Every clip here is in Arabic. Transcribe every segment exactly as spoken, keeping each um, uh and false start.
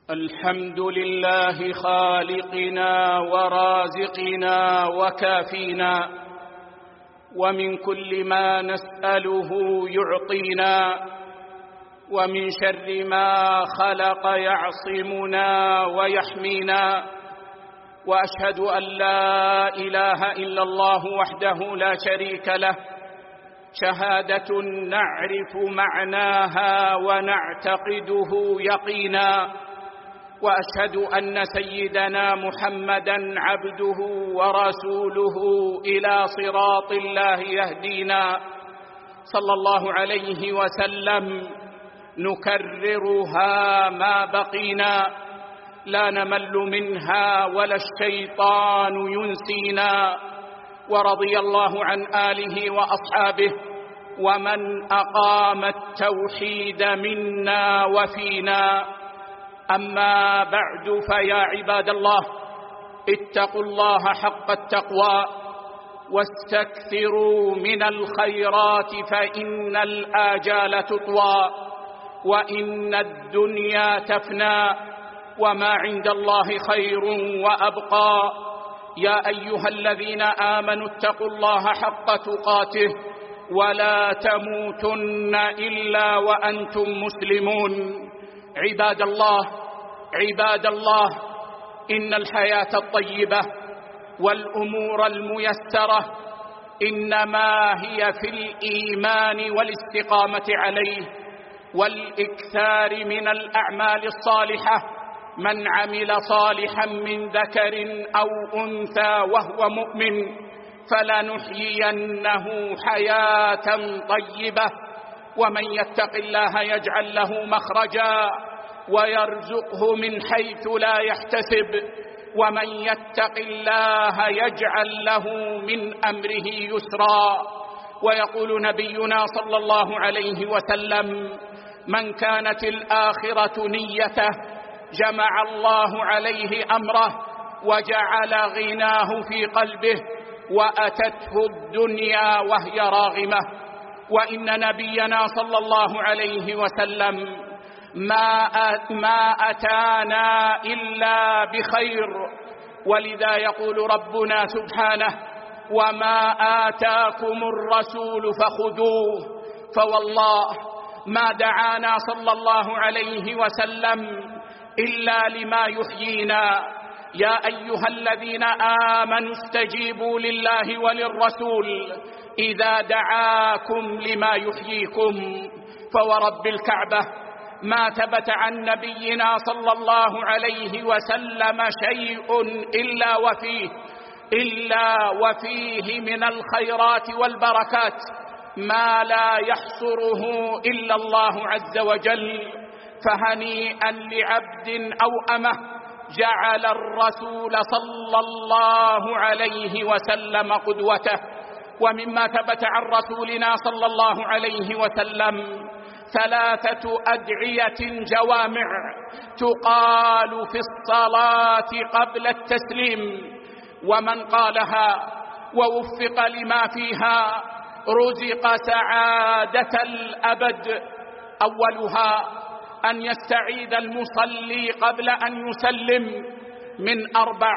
الحمد لله خالقنا ورازقنا وكافينا، ومن كل ما نسأله يعطينا، ومن شر ما خلق يعصمنا ويحمينا. وأشهد أن لا إله إلا الله وحده لا شريك له، شهادة نعرف معناها ونعتقده يقينا. وأشهد أن سيدنا محمدًا عبده ورسوله إلى صراط الله يهدينا، صلى الله عليه وسلم. نكررها ما بقينا، لا نمل منها ولا الشيطان ينسينا. ورضي الله عن آله وأصحابه ومن أقام التوحيد منا وفينا. أما بعد، فيا عباد الله، اتقوا الله حق التقوى واستكثروا من الخيرات، فإن الآجال تطوى وإن الدنيا تفنى وما عند الله خير وأبقى. يا أيها الذين آمنوا اتقوا الله حق تقاته ولا تموتن إلا وأنتم مسلمون. عباد الله عباد الله إن الحياة الطيبة والأمور الميسرة إنما هي في الإيمان والاستقامة عليه والإكثار من الأعمال الصالحة. من عمل صالحا من ذكر أو أنثى وهو مؤمن فلنحيينه حياة طيبة، ومن يتق الله يجعل له مخرجا ويرزقه من حيث لا يحتسب، ومن يتق الله يجعل له من أمره يسرا. ويقول نبينا صلى الله عليه وسلم: من كانت الآخرة نيته جمع الله عليه أمره وجعل غناه في قلبه وأتته الدنيا وهي راغمة. وإن نبينا صلى الله عليه وسلم ما ما أتانا إلا بخير، ولذا يقول ربنا سبحانه: وما آتاكم الرسول فخذوه. فوالله ما دعانا صلى الله عليه وسلم إلا لما يحيينا. يا أيها الذين آمنوا استجيبوا لله وللرسول إذا دعاكم لما يحييكم. فورب الكعبة ما ثبت عن نبينا صلى الله عليه وسلم شيء إلا وفيه إلا وفيه من الخيرات والبركات ما لا يحصره إلا الله عز وجل. فهنيئا لعبد أو أمة جعل الرسول صلى الله عليه وسلم قدوته. ومما ثبت عن رسولنا صلى الله عليه وسلم ثلاثة أدعية جوامع تقال في الصلاة قبل التسليم، ومن قالها ووفق لما فيها رزق سعادة الأبد. أولها أن يستعيذ المصلي قبل أن يسلم من أربع،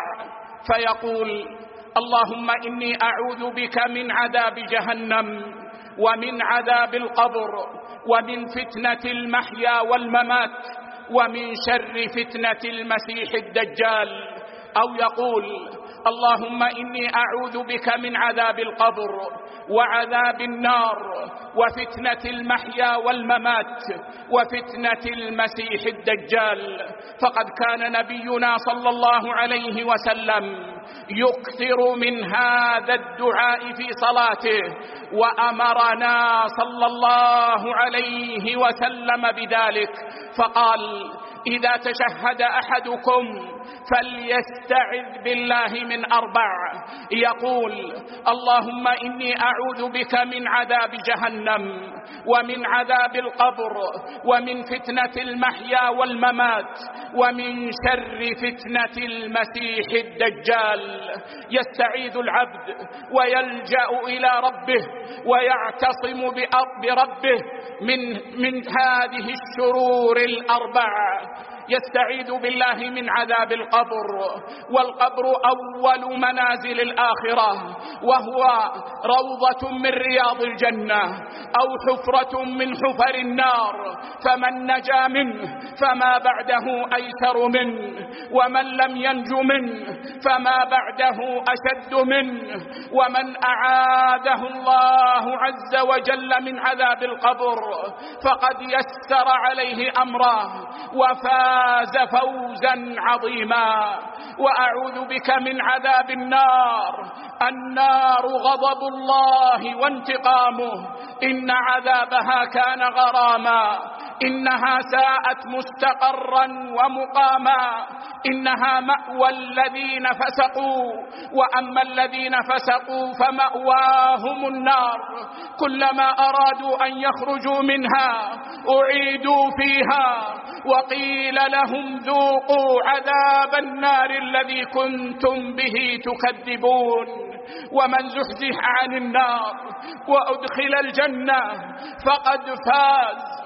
فيقول: اللهم إني أعوذ بك من عذاب جهنم ومن عذاب القبر ومن فتنة المحيا والممات ومن شر فتنة المسيح الدجال. أو يقول: اللهم إني أعوذ بك من عذاب القبر وعذاب النار وفتنة المحيا والممات وفتنة المسيح الدجال. فقد كان نبينا صلى الله عليه وسلم يكثر من هذا الدعاء في صلاته، وأمرنا صلى الله عليه وسلم بذلك، فقال: إذا تشهد أحدكم فليستعذ بالله من أربع، يقول: اللهم إني أعوذ بك من عذاب جهنم ومن عذاب القبر ومن فتنة المحيا والممات ومن شر فتنة المسيح الدجال. يستعيذ العبد ويلجأ إلى ربه ويعتصم بربه من, من هذه الشرور الأربع. يستعيذ بالله من عذاب القبر، والقبر أول منازل الآخرة، وهو روضة من رياض الجنة أو حفرة من حفر النار، فمن نجا منه فما بعده أيسر منه، ومن لم ينج منه فما بعده أشد منه. ومن أعاده الله عز وجل من عذاب القبر فقد يسر عليه أمره وفاز فوزا عظيما. وأعوذ بك من عذاب النار، النار غضب الله وانتقامه، إن عذابها كان غراما، إنها ساءت مستقرا ومقاما، إنها مأوى الذين فسقوا، وأما الذين فسقوا فمأواهم النار، كلما أرادوا أن يخرجوا منها أعيدوا فيها وقيل لهم ذوقوا عذاب النار الذي كنتم به تكذبون. ومن زحزح عن النار وأدخل الجنة فقد فاز.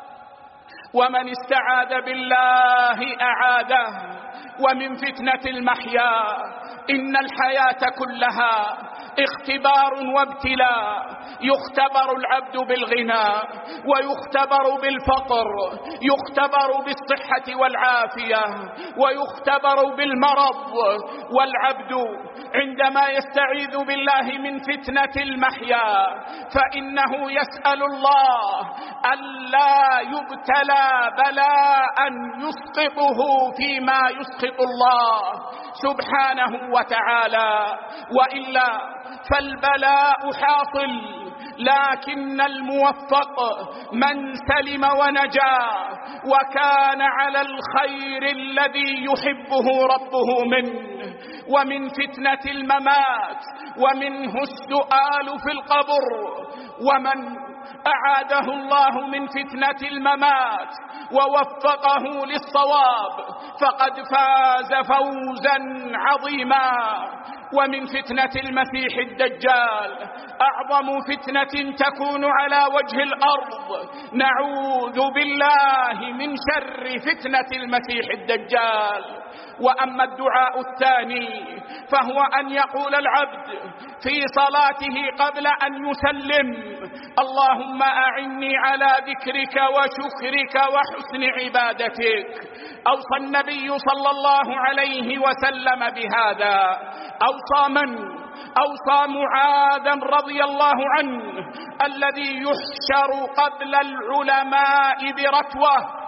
ومن استعاذ بالله أعاده. ومن فتنة المحيا، إن الحياة كلها اختبار وابتلاء، يختبر العبد بالغنى ويختبر بالفقر، يختبر بالصحة والعافية ويختبر بالمرض. والعبد عندما يستعيذ بالله من فتنة المحيا فإنه يسأل الله ألا يبتلى بلاء يسقطه فيما يسقط الله سبحانه وتعالى، وإلا فالبلاء حاصل، لكن الموفق من سلم ونجا وكان على الخير الذي يحبه ربه منه. ومن فتنة الممات ومنه السؤال في القبر. ومن أعاده الله من فتنة الممات ووفقه للصواب فقد فاز فوزا عظيما. ومن فتنة المسيح الدجال، أعظم فتنة تكون على وجه الأرض، نعوذ بالله من شر فتنة المسيح الدجال. وأما الدعاء الثاني فهو أن يقول العبد في صلاته قبل أن يسلم: اللهم أعني على ذكرك وشكرك وحسن عبادتك. أوصى النبي صلى الله عليه وسلم بهذا. أوصى من؟ أوصى معاذا رضي الله عنه الذي يحشر قبل العلماء برتوة.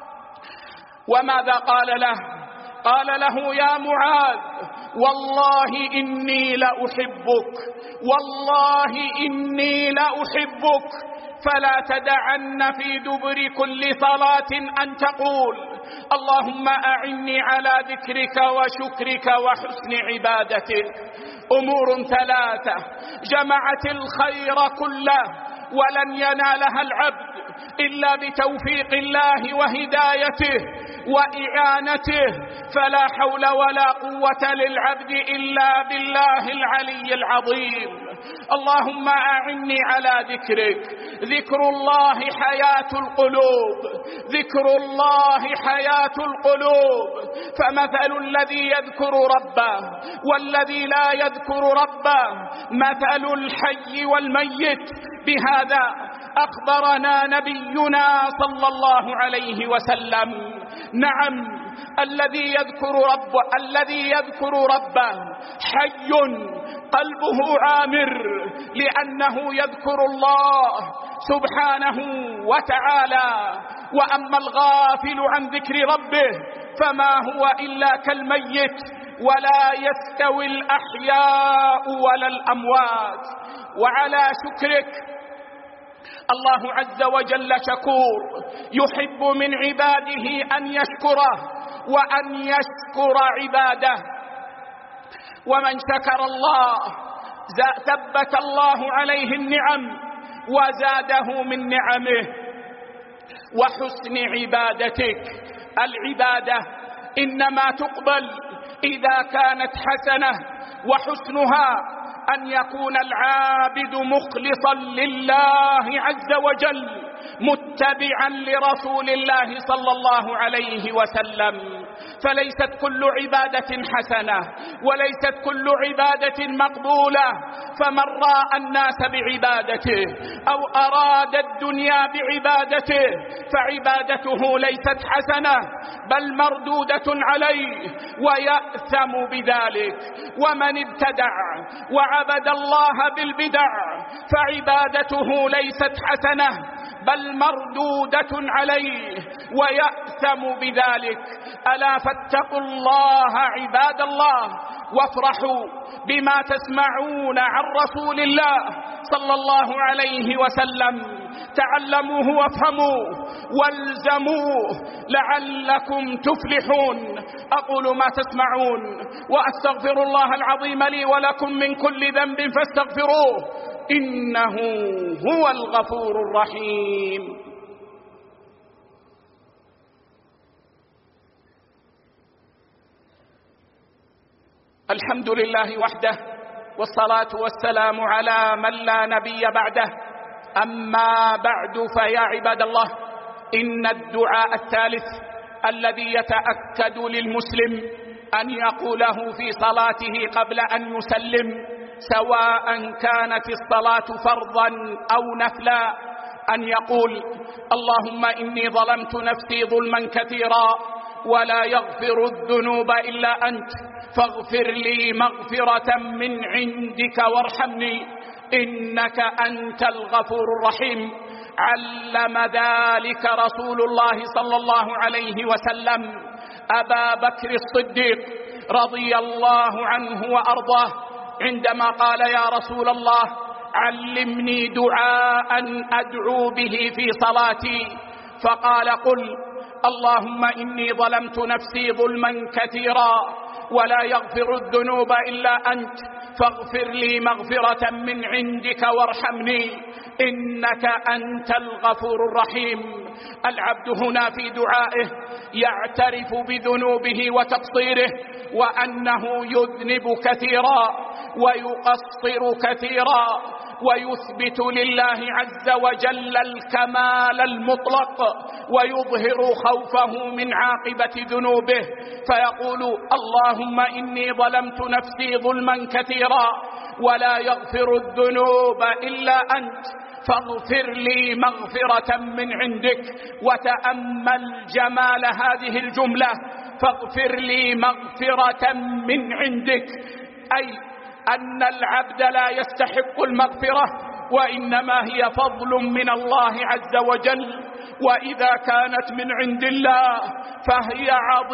وماذا قال له؟ قال له: يا معاذ، والله إني لأحبك، والله إني لأحبك، فلا تدعن في دبر كل صلاة أن تقول: اللهم أعني على ذكرك وشكرك وحسن عبادتك. أمور ثلاثة جمعت الخير كله ولن ينالها العبد إلا بتوفيق الله وهدايته وإعانته، فلا حول ولا قوة للعبد إلا بالله العلي العظيم. اللهم أعني على ذكرك. ذكر الله حياة القلوب، ذكر الله حياة القلوب. فمثل الذي يذكر ربه والذي لا يذكر ربه مثل الحي والميت. بهذا أخبرنا نبينا صلى الله عليه وسلم. نعم، الذي يذكر ربه الذي يذكر ربه حي قلبه عامر، لأنه يذكر الله سبحانه وتعالى. وأما الغافل عن ذكر ربه فما هو إلا كالميت، ولا يستوي الأحياء ولا الأموات. وعلى شكرك، الله عز وجل شكور، يحب من عباده أن يشكره وأن يشكر عباده. ومن شكر الله ثبت الله عليه النعم وزاده من نعمه. وحسن عبادتك، العبادة إنما تقبل إذا كانت حسنة، وحسنها أن يكون العابد مخلصا لله عز وجل متبعا لرسول الله صلى الله عليه وسلم. فليست كل عبادة حسنة وليست كل عبادة مقبولة، فمن راى الناس بعبادته أو أراد الدنيا بعبادته فعبادته ليست حسنة بل مردودة عليه ويأثم بذلك. ومن ابتدع وعبد الله بالبدع فعبادته ليست حسنة بل مردودة عليه ويأثم بذلك. ألا فاتقوا الله عباد الله وافرحوا بما تسمعون عن رسول الله صلى الله عليه وسلم. تعلموه وافهموه والزموه لعلكم تفلحون. أقول ما تسمعون وأستغفر الله العظيم لي ولكم من كل ذنب فاستغفروه إنه هو الغفور الرحيم. الحمد لله وحده والصلاة والسلام على من لا نبي بعده. أما بعد فيا عباد الله، إن الدعاء الثالث الذي يتأكد للمسلم أن يقوله في صلاته قبل أن يسلم سواء كانت الصلاة فرضا أو نفلا أن يقول: اللهم إني ظلمت نفسي ظلما كثيرا ولا يغفر الذنوب إلا أنت فاغفر لي مغفرة من عندك وارحمني إنك أنت الغفور الرحيم. علم ذلك رسول الله صلى الله عليه وسلم أبا بكر الصديق رضي الله عنه وأرضاه عندما قال: يا رسول الله علمني دعاء أدعو به في صلاتي. فقال: قل اللهم إني ظلمت نفسي ظلما كثيرا ولا يغفر الذنوب إلا أنت فاغفر لي مغفرة من عندك وارحمني إنك أنت الغفور الرحيم. العبد هنا في دعائه يعترف بذنوبه وتقصيره وأنه يذنب كثيرا ويقصر كثيرا ويثبت لله عز وجل الكمال المطلق ويظهر خوفه من عاقبة ذنوبه، فيقول: اللهم إني ظلمت نفسي ظلما كثيرا ولا يغفر الذنوب إلا أنت فاغفر لي مغفرة من عندك. وتأمل جمال هذه الجملة: فاغفر لي مغفرة من عندك، أي أن العبد لا يستحق المغفرة وإنما هي فضل من الله عز وجل، وإذا كانت من عند الله فهي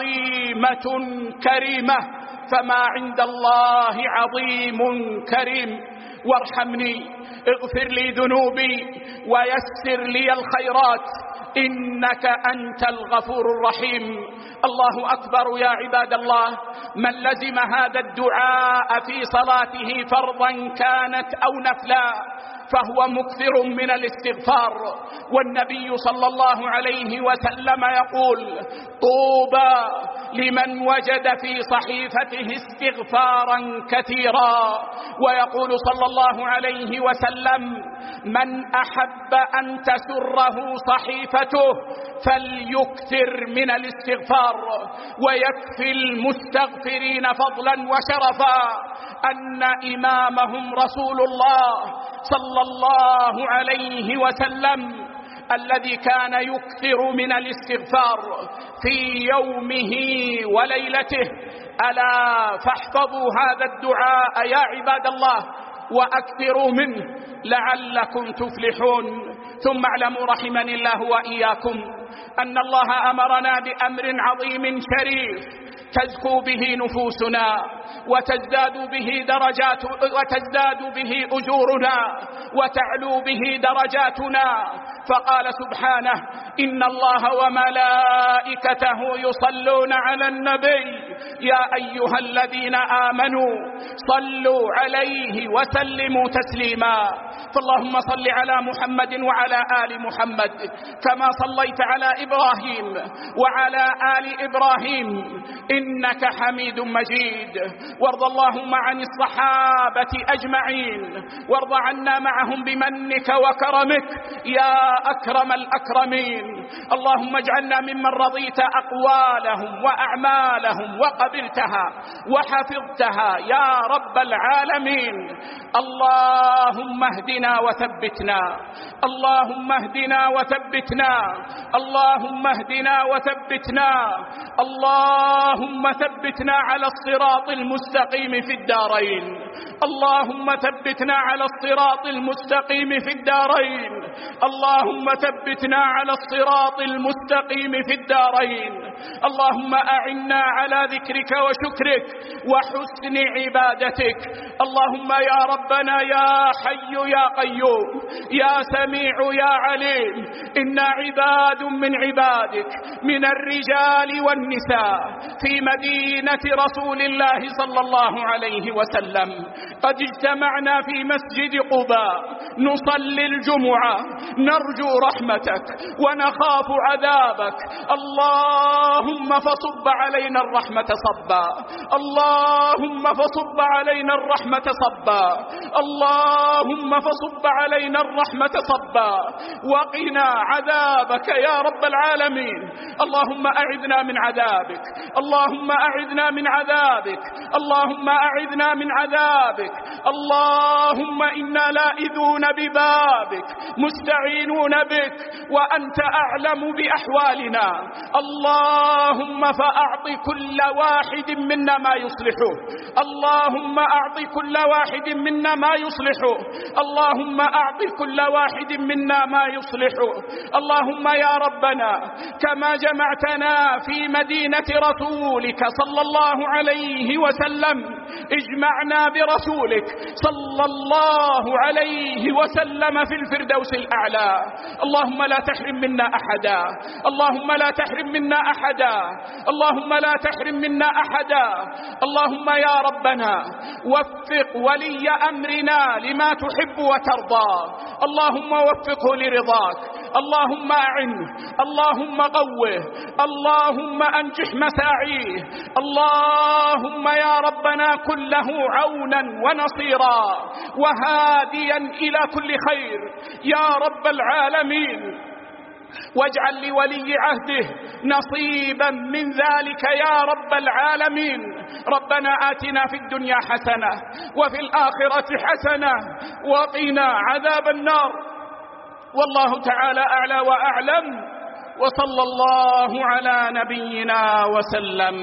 عظيمة كريمة، فما عند الله عظيم كريم. وارحمني، اغفر لي ذنوبي ويسر لي الخيرات إنك أنت الغفور الرحيم. الله أكبر يا عباد الله. من لزم هذا الدعاء في صلاته فرضا كانت أو نفلا فهو مكثر من الاستغفار، والنبي صلى الله عليه وسلم يقول: طوبى لمن وجد في صحيفته استغفارا كثيرا. ويقول صلى الله عليه وسلم: من أحب أن تسره صحيفته فليكثر من الاستغفار. ويكفي المستغفرين فضلا وشرفا أن إمامهم رسول الله صلى الله عليه وسلم الذي كان يكثر من الاستغفار في يومه وليلته. ألا فاحفظوا هذا الدعاء يا عباد الله وأكثروا منه لعلكم تفلحون. ثم اعلموا رحمني الله وإياكم أن الله أمرنا بأمر عظيم شريف تزكو به نفوسنا وتزداد به درجات وتزداد به أجورنا وتعلو به درجاتنا. فقال سبحانه: إن الله وملائكته يصلون على النبي يا أيها الذين آمنوا صلوا عليه وسلموا تسليما. فاللهم صل على محمد وعلى آل محمد كما صليت على إبراهيم وعلى آل إبراهيم إنك حميد مجيد. وارض اللهم عن الصحابة أجمعين، وارض عنا معهم بمنك وكرمك يا أكرم الأكرمين. اللهم اجعلنا ممن رضيت أقوالهم وأعمالهم وقبلتها وحفظتها يا رب العالمين. اللهم اهدنا وثبتنا، اللهم اهدنا وثبتنا، اللهم اهدنا وثبتنا، اللهم ثبتنا على الصراط المستقيم في الدارين، اللهم ثبتنا على الصراط المستقيم في الدارين، اللهم ثبتنا على الصراط المستقيم في الدارين. اللهم أعنا على ذكرك وشكرك وحسن عبادتك. اللهم يا ربنا يا حي يا قيوم يا سميع يا عليم، إنا عباد من عبادك من الرجال والنساء في مدينة رسول الله صلى الله عليه وسلم، قد اجتمعنا في مسجد قباء نصلي الجمعة نرجو رحمتك ونخاف عذابك. اللهم فصب علينا الرحمة صبا، اللهم فصب علينا الرحمة صبا، اللهم فصب علينا الرحمة صبا، وقنا عذابك يا رب العالمين. اللهم أعذنا من عذابك، اللهم أعذنا من عذابك، اللهم أعذنا من عذابك. اللهم إنا لائذون ببابك مستعينون بك وأنت أعلم بأحوالنا. اللهم فأعط كل واحد منا ما يصلحه، اللهم أعط كل واحد منا ما يصلحه، اللهم أعط كل واحد منا ما يصلحه. اللهم يا ربنا كما جمعتنا في مدينة رسولك صلى الله عليه وسلم اجمعنا برسولك صلى الله عليه وسلم في الفردوس الأعلى. اللهم لا تحرم منا أحدا، اللهم لا تحرم منا أحدا، اللهم لا تحرم منا أحدا. اللهم يا ربنا وفق ولي أمرنا لما تحب وترضى، اللهم وفقه لرضاك، اللهم أعنه، اللهم قوه، اللهم أنجح مساعيه، اللهم يا ربنا كن له عونا ونصيرا وهاديا إلى كل خير يا رب العالمين. واجعل لولي عهده نصيبا من ذلك يا رب العالمين. ربنا آتنا في الدنيا حسنة وفي الآخرة حسنة وقنا عذاب النار. والله تعالى أعلى وأعلم، وصلى الله على نبينا وسلم.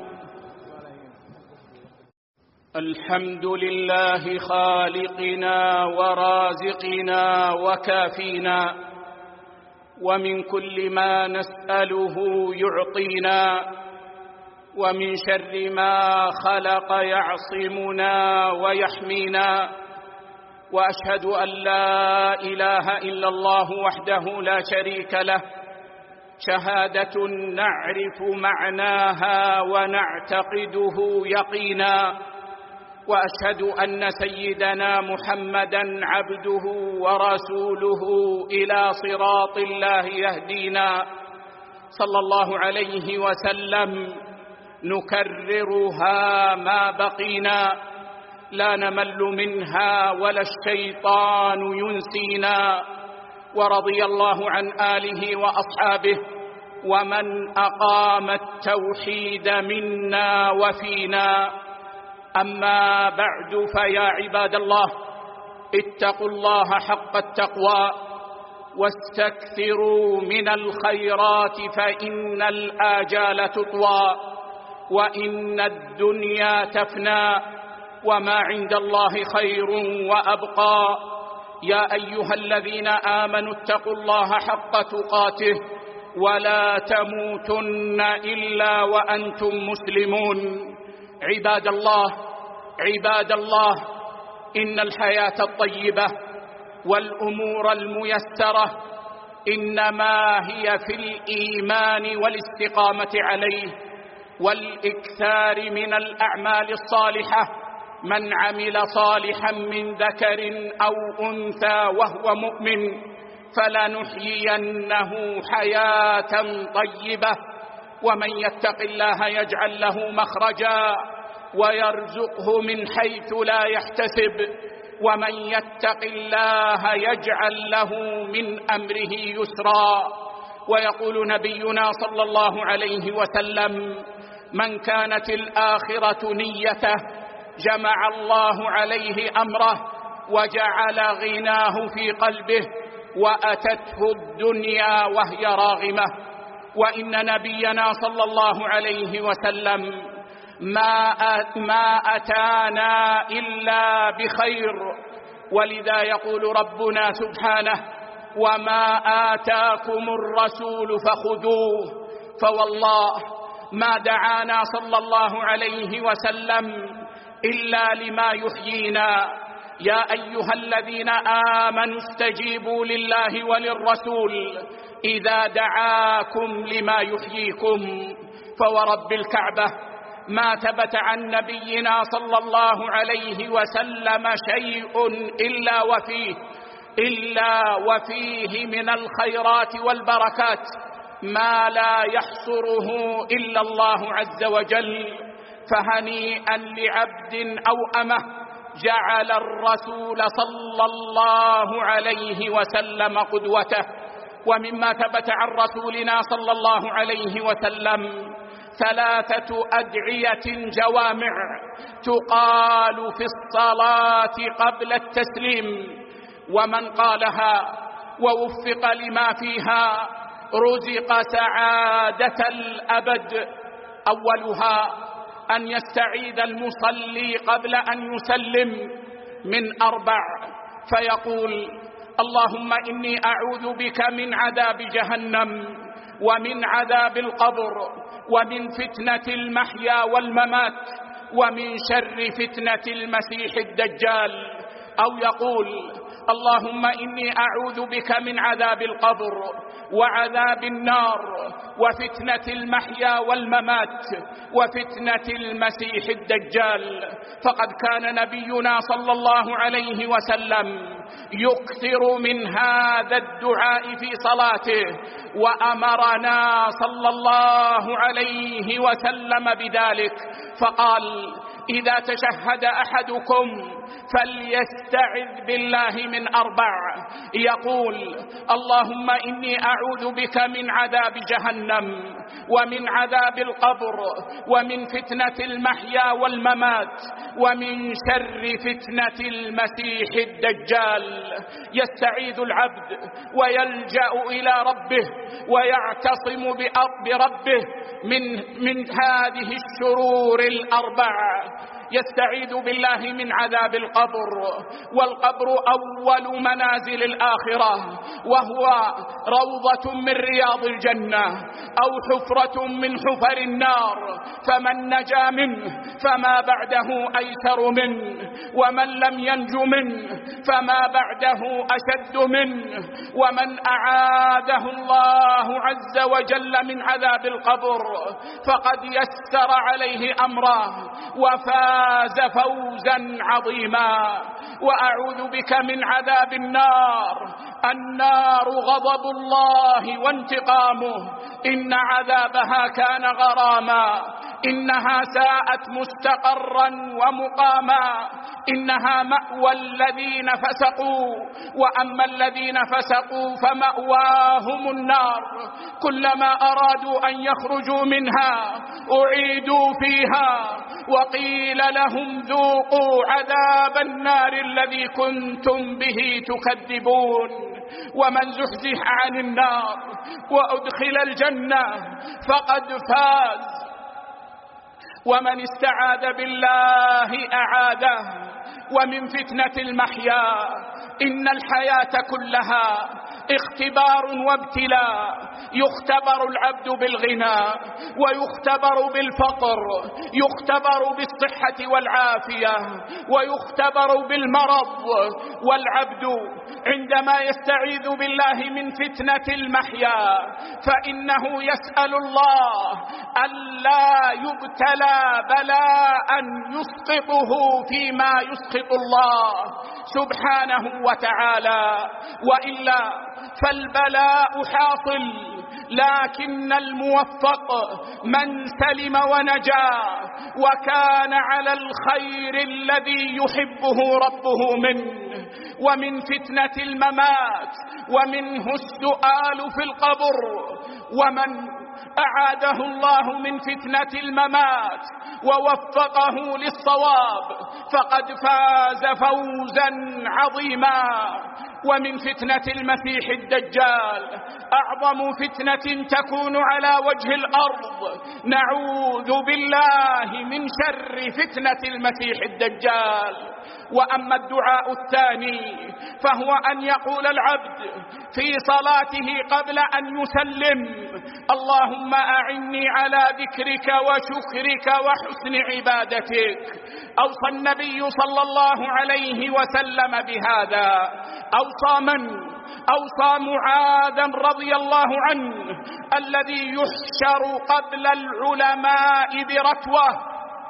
الحمد لله خالقنا ورازقنا وكافينا، ومن كل ما نسأله يعطينا، ومن شر ما خلق يعصمنا ويحمينا. وأشهد أن لا إله إلا الله وحده لا شريك له، شهادة نعرف معناها ونعتقده يقينا. وأشهد أن سيدنا محمدًا عبده ورسوله إلى صراط الله يهدينا صلى الله عليه وسلم. نكررها ما بقينا، لا نمل منها ولا الشيطان ينسينا. ورضي الله عن آله وأصحابه ومن أقام التوحيد منا وفينا. أما بعد، فيا عباد الله، اتقوا الله حق التقوى واستكثروا من الخيرات، فإن الآجال تطوى وإن الدنيا تفنى وما عند الله خير وأبقى. يا أيها الذين آمنوا اتقوا الله حق تقاته ولا تموتن إلا وأنتم مسلمون. عباد الله، عباد الله، إن الحياة الطيبة والأمور الميسرة إنما هي في الإيمان والاستقامة عليه والإكثار من الأعمال الصالحة. من عمل صالحا من ذكر أو أنثى وهو مؤمن فلنحيينه حياة طيبة، ومن يتق الله يجعل له مخرجا ويرزقه من حيث لا يحتسب، ومن يتق الله يجعل له من أمره يسرا. ويقول نبينا صلى الله عليه وسلم: من كانت الآخرة نيته جمع الله عليه أمره وجعل غناه في قلبه، وأتته الدنيا وهي راغمة. وإن نبينا صلى الله عليه وسلم ما ما أتانا إلا بخير، ولذا يقول ربنا سبحانه: وما آتاكم الرسول فخذوه. فوالله ما دعانا صلى الله عليه وسلم إلا لما يحيينا. يا أيها الذين آمنوا استجيبوا لله وللرسول إذا دعاكم لما يحييكم. فورب الكعبة ما ثبت عن نبينا صلى الله عليه وسلم شيء إلا وفيه إلا وفيه من الخيرات والبركات ما لا يحصره إلا الله عز وجل. فهنيئا لعبد أو أمه جعل الرسول صلى الله عليه وسلم قدوته. ومما ثبت عن رسولنا صلى الله عليه وسلم ثلاثة أدعية جوامع تقال في الصلاة قبل التسليم، ومن قالها ووفق لما فيها رزق سعادة الأبد. أولها أن يستعيذ المصلي قبل أن يسلم من أربع، فيقول: اللهم إني أعوذ بك من عذاب جهنم ومن عذاب القبر ومن فتنة المحيا والممات ومن شر فتنة المسيح الدجال. أو يقول: اللهم إني أعوذ بك من عذاب القبر وعذاب النار وفتنة المحيا والممات وفتنة المسيح الدجال. فقد كان نبينا صلى الله عليه وسلم يكثر من هذا الدعاء في صلاته، وأمرنا صلى الله عليه وسلم بذلك، فقال: إذا تشهد أحدكم فليستعذ بالله من أربع، يقول: اللهم إني أعوذ بك من عذاب جهنم ومن عذاب القبر ومن فتنة المحيا والممات ومن شر فتنة المسيح الدجال. يستعيذ العبد ويلجأ إلى ربه ويعتصم بربه من, من هذه الشرور الأربع. يستعيذ بالله من عذاب القبر، والقبر أول منازل الآخرة، وهو روضة من رياض الجنة أو حفرة من حفر النار، فمن نجا منه فما بعده أيسر منه، ومن لم ينج منه فما بعده أشد منه. ومن أعاذه الله عز وجل من عذاب القبر فقد يسر عليه أمره وفاز فوزا عظيما. وأعوذ بك من عذاب النار. النار غضب الله وانتقامه، إن عذابها كان غراما، إنها ساءت مستقرا ومقاما، إنها مأوى الذين فسقوا، وأما الذين فسقوا فمأواهم النار، كلما أرادوا أن يخرجوا منها أعيدوا فيها وقيل لهم ذوقوا عذاب النار الذي كنتم به تكذبون. ومن زحزح عن النار وأدخل الجنة فقد فاز. ومن استعاذ بالله أعاذه. ومن فتنة المحيا، إن الحياة كلها اختبار وابتلاء، يختبر العبد بالغنى ويختبر بالفقر، يختبر بالصحة والعافية ويختبر بالمرض. والعبد عندما يستعيذ بالله من فتنة المحيا فإنه يسأل الله ألا يبتلى بلاء يسقطه فيما يسقط الله سبحانه وتعالى، وإلا فالبلاء حاصل، لكن الموفق من سلم ونجا وكان على الخير الذي يحبه ربه منه. ومن فتنة الممات ومنه السؤال في القبر. ومن أعاده الله من فتنة الممات ووفقه للصواب فقد فاز فوزا عظيما. ومن فتنة المسيح الدجال أعظم فتنة تكون على وجه الأرض، نعوذ بالله من شر فتنة المسيح الدجال. وأما الدعاء الثاني فهو أن يقول العبد في صلاته قبل أن يسلم: اللهم أعني على ذكرك وشكرك وحسن عبادتك. أوصى النبي صلى الله عليه وسلم بهذا. أوصى من؟ أوصى معاذا رضي الله عنه الذي يحشر قبل العلماء برتوة.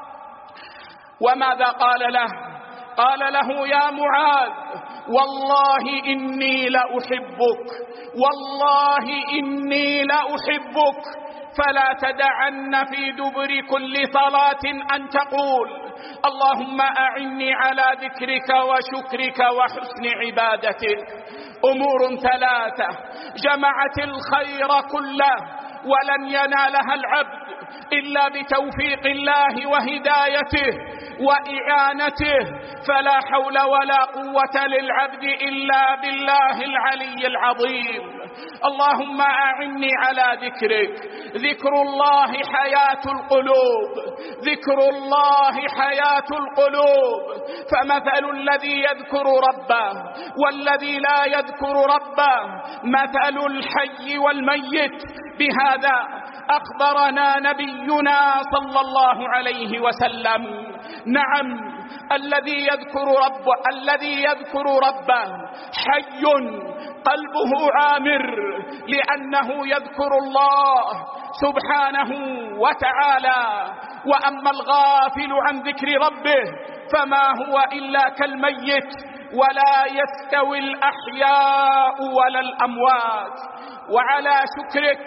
وماذا قال له؟ قال له: يا معاذ، والله إني لأحبك، والله إني لأحبك، فلا تدعن في دبر كل صلاة أن تقول: اللهم أعني على ذكرك وشكرك وحسن عبادتك. أمور ثلاثة جمعت الخير كله ولن ينالها العبد إلا بتوفيق الله وهدايته وإعانته، فلا حول ولا قوة للعبد إلا بالله العلي العظيم. اللهم أعني على ذكرك. ذكر الله حياة القلوب، ذكر الله حياة القلوب. فمثل الذي يذكر ربه والذي لا يذكر ربه مثل الحي والميت. بهذا أخبرنا نبينا صلى الله عليه وسلم. نعم، الذي يذكر ربه الذي يذكر ربه حي قلبه عامر، لأنه يذكر الله سبحانه وتعالى. وأما الغافل عن ذكر ربه فما هو إلا كالميت، ولا يستوي الأحياء ولا الأموات. وعلى شكرك،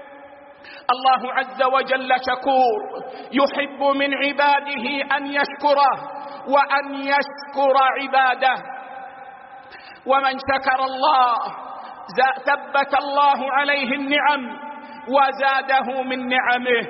الله عز وجل شكور، يحب من عباده أن يشكره وأن يشكر عباده. ومن شكر الله ثبت الله عليه النعم وزاده من نعمه.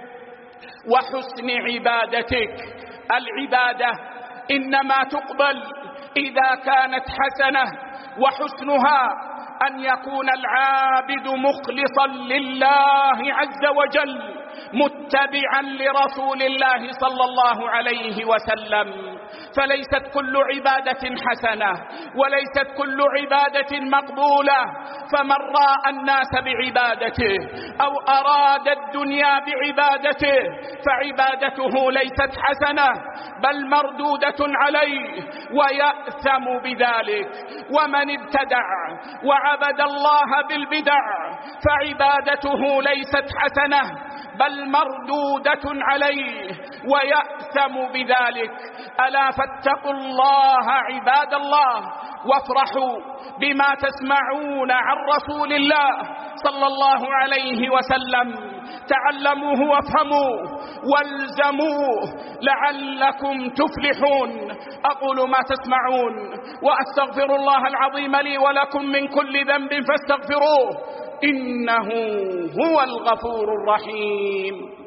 وحسن عبادتك، العبادة إنما تقبل إذا كانت حسنة، وحسنها أن يكون العابد مخلصا لله عز وجل متبعا لرسول الله صلى الله عليه وسلم. فليست كل عبادة حسنة وليست كل عبادة مقبولة. فمن راى الناس بعبادته أو أراد الدنيا بعبادته فعبادته ليست حسنة بل مردودة عليه ويأثم بذلك. ومن ابتدع وعبد الله بالبدع فعبادته ليست حسنة بل مردودة عليه ويأثم بذلك. ألا فاتقوا الله عباد الله، وافرحوا بما تسمعون عن رسول الله صلى الله عليه وسلم. تعلموه وافهموه والزموه لعلكم تفلحون. أقول ما تسمعون وأستغفر الله العظيم لي ولكم من كل ذنب فاستغفروه إنه هو الغفور الرحيم.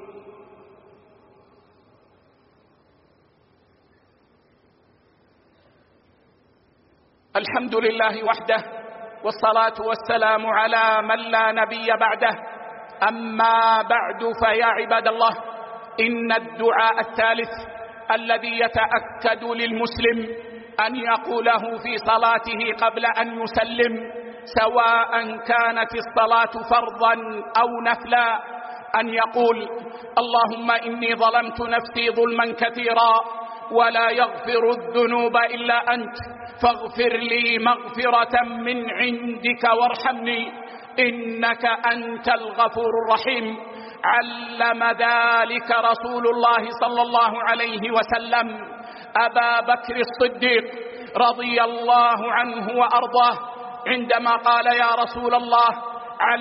الحمد لله وحده، والصلاة والسلام على من لا نبي بعده. أما بعد، فيا عباد الله، إن الدعاء الثالث الذي يتأكد للمسلم أن يقوله في صلاته قبل أن يسلم، سواء كانت الصلاة فرضا أو نفلا، أن يقول: اللهم إني ظلمت نفسي ظلما كثيرا ولا يغفر الذنوب إلا أنت، فاغفر لي مغفرة من عندك وارحمني إنك أنت الغفور الرحيم. علم ذلك رسول الله صلى الله عليه وسلم أبا بكر الصديق رضي الله عنه وأرضاه عندما قال: يا رسول الله،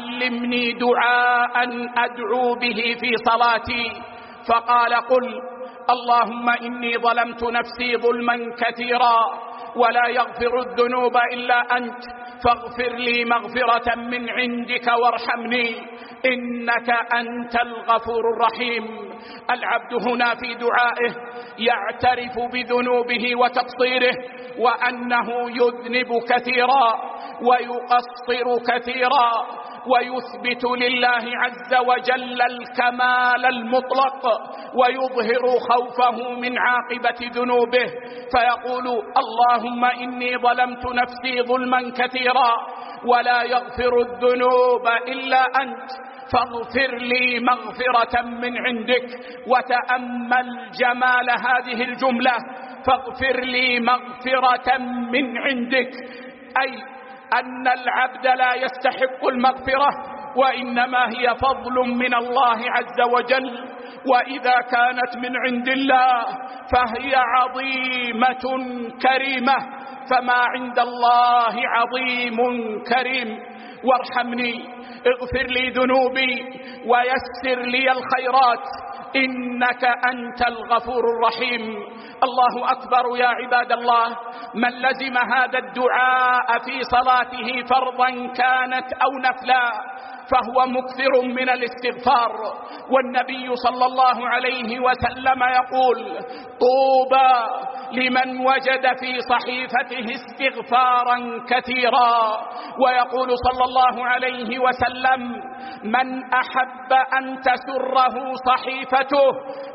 علمني دعاء أدعو به في صلاتي. فقال: قل اللهم إني ظلمت نفسي ظلما كثيرا ولا يغفر الذنوب إلا أنت فاغفر لي مغفرة من عندك وارحمني إنك أنت الغفور الرحيم. العبد هنا في دعائه يعترف بذنوبه وتقصيره وأنه يذنب كثيرا ويقصر كثيرا ويثبت لله عز وجل الكمال المطلق ويظهر خوفه من عاقبة ذنوبه، فيقول اللهم إني ظلمت نفسي ظلما كثيرا ولا يغفر الذنوب إلا أنت فاغفر لي مغفرة من عندك. وتأمل جمال هذه الجملة، فاغفر لي مغفرة من عندك، أي أن العبد لا يستحق المغفرة وإنما هي فضل من الله عز وجل، وإذا كانت من عند الله فهي عظيمة كريمة، فما عند الله عظيم كريم. وارحمني، اغفر لي ذنوبي ويسر لي الخيرات إنك أنت الغفور الرحيم. الله أكبر يا عباد الله. من لزم هذا الدعاء في صلاته فرضا كانت أو نفلا فهو مكثر من الاستغفار، والنبي صلى الله عليه وسلم يقول طوبى لمن وجد في صحيفته استغفارا كثيرا، ويقول صلى الله عليه وسلم من أحب أن تسره صحيفته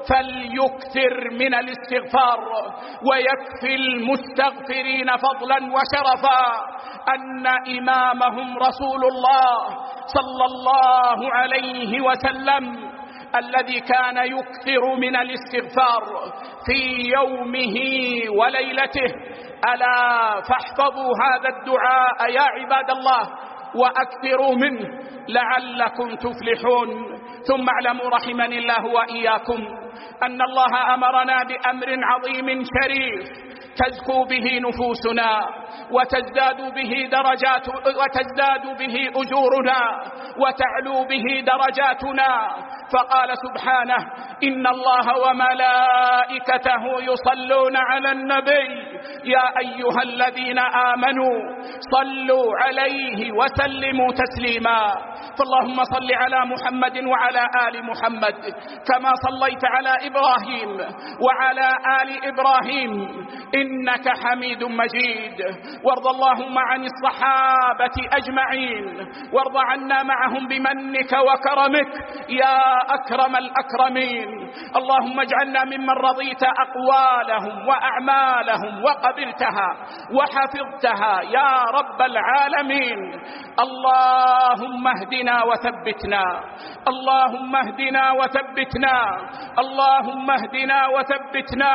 فليكثر من الاستغفار. ويكفي المستغفرين فضلا وشرفا أن إمامهم رسول الله صلى الله عليه وسلم الذي كان يكثر من الاستغفار في يومه وليلته. ألا فاحفظوا هذا الدعاء يا عباد الله وأكثروا منه لعلكم تفلحون. ثم اعلموا رحمني الله وإياكم أن الله أمرنا بأمر عظيم شريف تزكو به نفوسنا وتزداد به درجات وتزداد به أجورنا وتعلو به درجاتنا. فقال سبحانه إن الله وملائكته يصلون على النبي يا أيها الذين آمنوا صلوا عليه وسلموا تسليما. فاللهم صل على محمد وعلى آل محمد كما صليت على إبراهيم وعلى آل إبراهيم إنك حميد مجيد. وارض اللهم عن الصحابة أجمعين، وارض عنا معهم بمنك وكرمك يا أكرم الأكرمين. اللهم اجعلنا ممن رضيت أقوالهم وأعمالهم وقبلتها وحفظتها يا رب العالمين. اللهم اهدنا وثبتنا، اللهم اهدنا وثبتنا، اللهم اهدنا وثبتنا،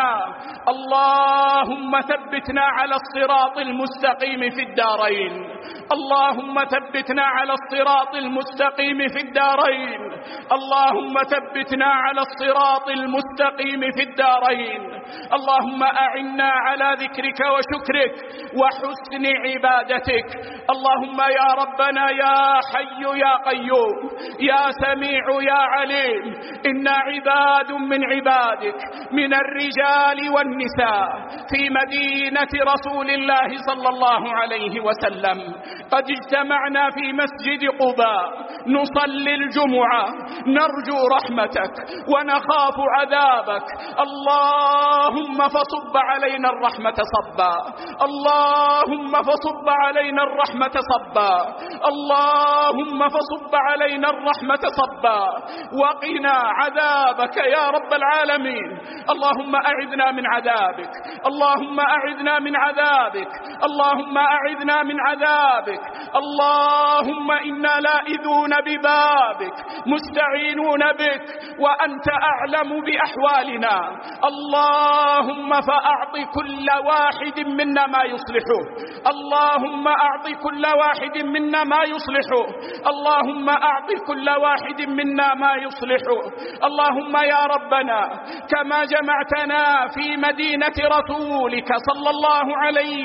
اللهم ثبتنا على الصراط المستقيم في الدارين، اللهم ثبتنا على الصراط المستقيم في الدارين، اللهم ثبتنا على الصراط المستقيم في الدارين. اللهم أعنا على ذكرك وشكرك وحسن عبادتك. اللهم يا ربنا يا حي يا قيوم يا سميع يا عليم، إنا عباد من عبادك من الرجال والنساء في مدينة رسول الله صلى الله عليه وسلم قد اجتمعنا في مسجد قباء نصلي الجمعة نرجو رحمتك ونخاف عذابك. اللهم فصب علينا الرحمة صبا، اللهم فصب علينا الرحمة صبا، اللهم فصب علينا الرحمة صبا وقنا عذابك يا رب العالمين. اللهم أعذنا من عذابك، اللهم أعذنا من عذابك، اللهم أعذنا من عذابك. اللهم إنا لائذون ببابك مستعينون بك وأنت أعلم بأحوالنا. اللهم فأعط كل واحد منا ما يصلحه، اللهم أعط كل واحد منا ما يصلحه، اللهم أعط كل واحد منا ما يصلحه. اللهم يا ربنا كما جمعتنا في مدينة رسولك صلى الله عليه وسلم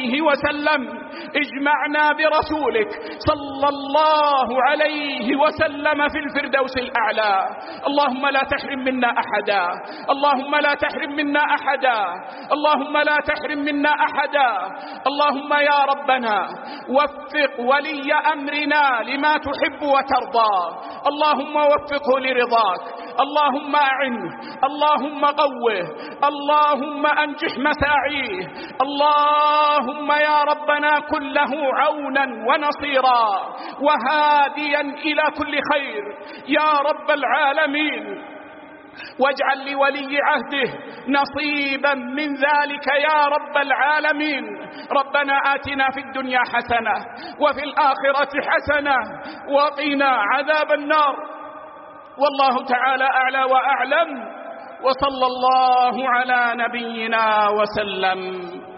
وسلم اجمعنا برسولك صلى الله عليه وسلم في الفردوس الأعلى. اللهم لا تحرم منا أحدا، اللهم لا تحرم منا أحدا، اللهم لا تحرم منا أحدا. اللهم يا ربنا وفق ولي أمرنا لما تحب وترضى، اللهم وفقه لرضاك، اللهم أعنه، اللهم قوه، اللهم أنجح مساعيه، اللهم يا ربنا كن له عونا ونصيرا وهاديا إلى كل خير يا رب العالمين، واجعل لولي عهده نصيبا من ذلك يا رب العالمين. ربنا آتنا في الدنيا حسنة وفي الآخرة حسنة وقنا عذاب النار. والله تعالى أعلى وأعلم، وصلى الله على نبينا وسلم.